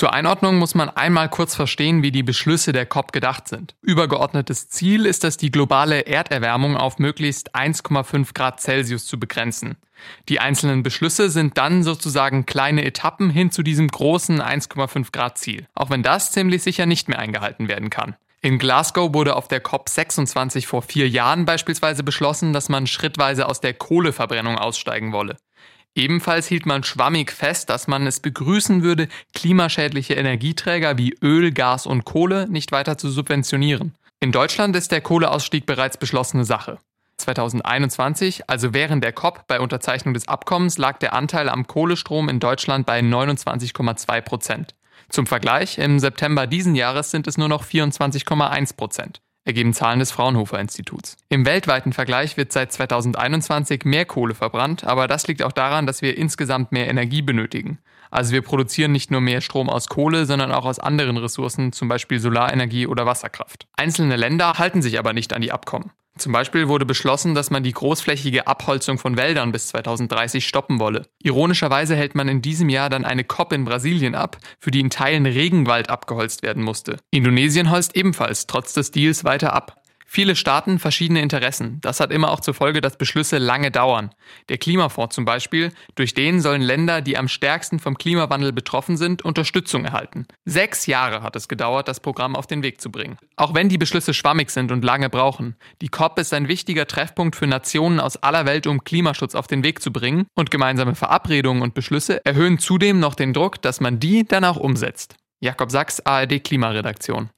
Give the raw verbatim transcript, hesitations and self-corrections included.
Zur Einordnung muss man einmal kurz verstehen, wie die Beschlüsse der C O P gedacht sind. Übergeordnetes Ziel ist es, die globale Erderwärmung auf möglichst eins Komma fünf Grad Celsius zu begrenzen. Die einzelnen Beschlüsse sind dann sozusagen kleine Etappen hin zu diesem großen eins Komma fünf Grad Ziel, auch wenn das ziemlich sicher nicht mehr eingehalten werden kann. In Glasgow wurde auf der C O P sechsundzwanzig vor vier Jahren beispielsweise beschlossen, dass man schrittweise aus der Kohleverbrennung aussteigen wolle. Ebenfalls hielt man schwammig fest, dass man es begrüßen würde, klimaschädliche Energieträger wie Öl, Gas und Kohle nicht weiter zu subventionieren. In Deutschland ist der Kohleausstieg bereits beschlossene Sache. zwanzig einundzwanzig, also während der C O P bei Unterzeichnung des Abkommens, lag der Anteil am Kohlestrom in Deutschland bei neunundzwanzig Komma zwei Prozent. Zum Vergleich, im September diesen Jahres sind es nur noch vierundzwanzig Komma eins Prozent. Ergeben Zahlen des Fraunhofer-Instituts. Im weltweiten Vergleich wird seit zwanzig einundzwanzig mehr Kohle verbrannt, aber das liegt auch daran, dass wir insgesamt mehr Energie benötigen. Also wir produzieren nicht nur mehr Strom aus Kohle, sondern auch aus anderen Ressourcen, zum Beispiel Solarenergie oder Wasserkraft. Einzelne Länder halten sich aber nicht an die Abkommen. Zum Beispiel wurde beschlossen, dass man die großflächige Abholzung von Wäldern bis zwanzig dreißig stoppen wolle. Ironischerweise hält man in diesem Jahr dann eine C O P in Brasilien ab, für die in Teilen Regenwald abgeholzt werden musste. Indonesien holzt ebenfalls trotz des Deals weiter ab. Viele Staaten, verschiedene Interessen. Das hat immer auch zur Folge, dass Beschlüsse lange dauern. Der Klimafonds zum Beispiel, durch den sollen Länder, die am stärksten vom Klimawandel betroffen sind, Unterstützung erhalten. Sechs Jahre hat es gedauert, das Programm auf den Weg zu bringen. Auch wenn die Beschlüsse schwammig sind und lange brauchen. Die C O P ist ein wichtiger Treffpunkt für Nationen aus aller Welt, um Klimaschutz auf den Weg zu bringen. Und gemeinsame Verabredungen und Beschlüsse erhöhen zudem noch den Druck, dass man die dann auch umsetzt. Jakob Sachs, A R D Klimaredaktion.